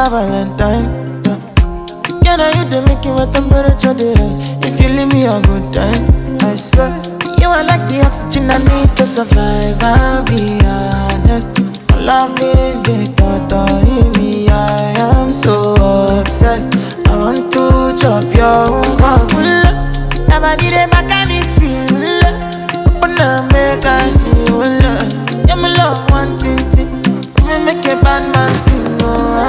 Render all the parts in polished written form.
my Valentine. Can I you the making my temperature dey rise? If you leave me a good time, I swear. You are like the oxygen I need to survive. I'll be honest. My love is the thought of me. I am so obsessed. I want to chop your heart. Never did it back at this shit. Open up, make I see you. Yeah, my love one thing. Me make a bad man sing.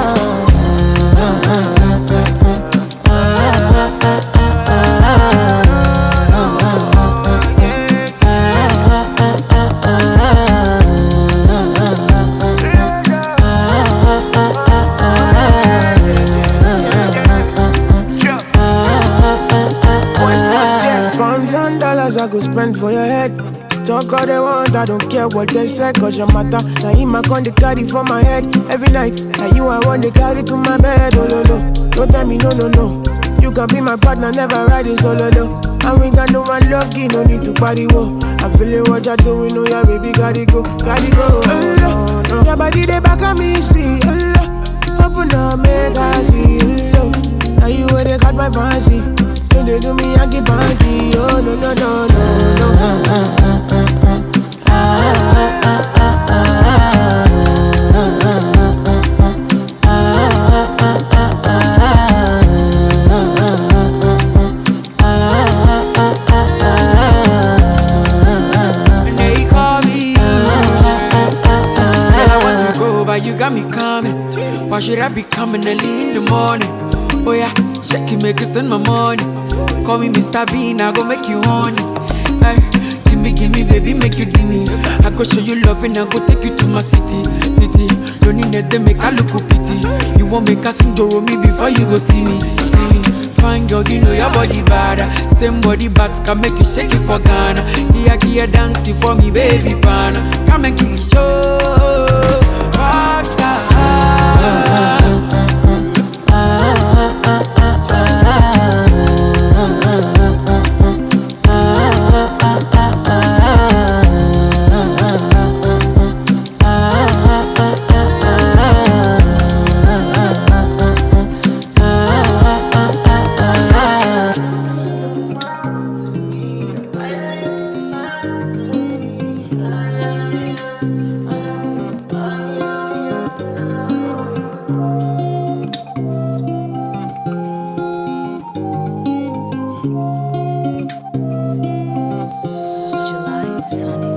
Pounds and dollars I go spend for your head. Talk all they want, I don't care what they say, cause your matter. Now him I con the carry for my head every night. Now you I want to carry to my bed, oh no no. Don't tell me no no no. You can be my partner, never riding solo though. And we got no one lucky, no need to party, whoa. I'm feeling what you're doing, oh yeah baby, gotta go, gotta go. Oh, no. Your body they back at me, see, oh, open up, make I see, oh. Now you where they got my fancy. When they do me, I give party, oh no no no no no. You got me coming. Why should I be coming early in the morning? Oh yeah, shake it, make it spend my money. Call me Mr. Bean, I go make you honey. Ay, gimme, baby, make you give me. I go show you love and I go take you to my city. Don't need that, they make I look pity. You won't make a sing to me before you go see me. Fine girl, you know your body bad. Same body bags can make you shake it for Ghana. Here, dancing for me, baby, pana. Come and kill the show. July Sunny.